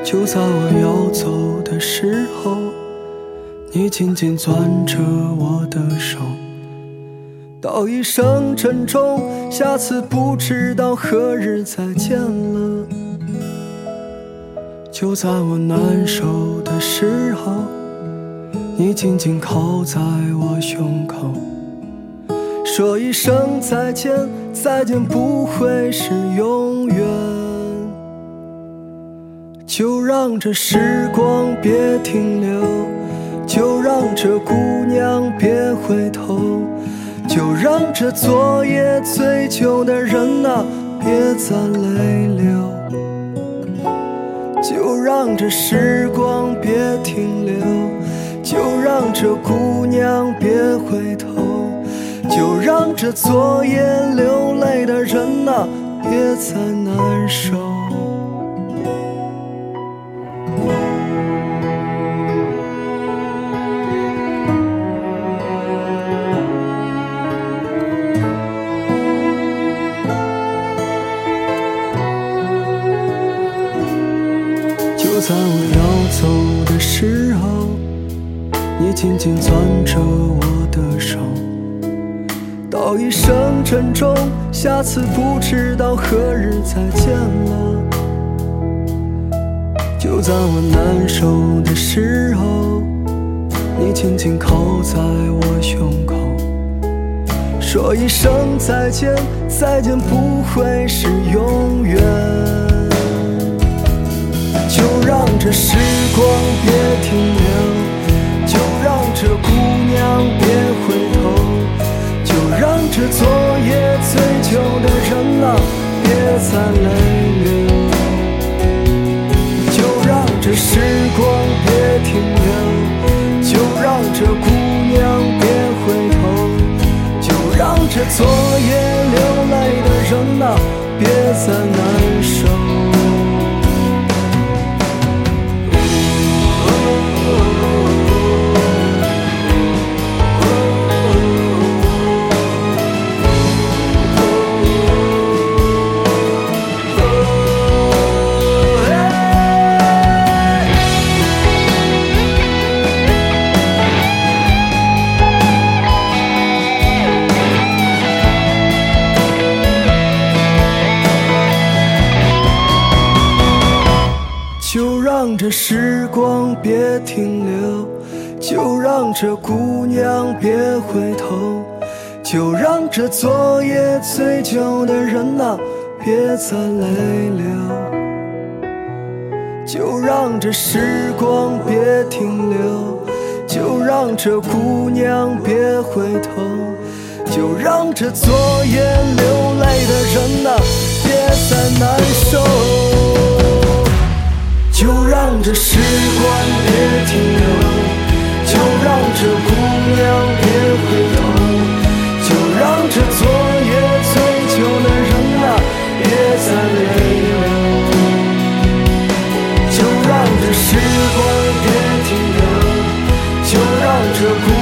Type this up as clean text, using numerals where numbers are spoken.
就在我要走的时候，你紧紧攥着我的手，道一声珍重，下次不知道何日再见了。就在我难受的时候，你紧紧靠在我胸口，说一声再见，再见不会是永远。就让这时光别停留，就让这姑娘别回头，就让这昨夜醉酒的人啊别再泪流。就让这时光别停留，就让这姑娘别回头，就让这昨夜流泪的人啊别再难受。就在我要走的时候，你紧紧攥着我的手，道一声珍重，下次不知道何日再见了。就在我难受的时候，你紧紧靠在我胸口，说一声再见，再见不会是永远。就让这时光别停留，就让这姑娘别回头，就让这昨夜醉酒的人啊别再泪流。就让这时光别停留，就让这姑娘别回头，就让这昨夜流泪的人啊别再难受。就让这时光别停留，就让这姑娘别回头，就让这昨夜醉酒的人啊别再泪流。就让这时光别停留，就让这姑娘别回头，就让这昨夜流泪的人啊别再难受。就让这时光别停留，就让这姑娘别回头，就让这昨夜醉酒的人啊别再泪流。就让这时光别停留，就让这姑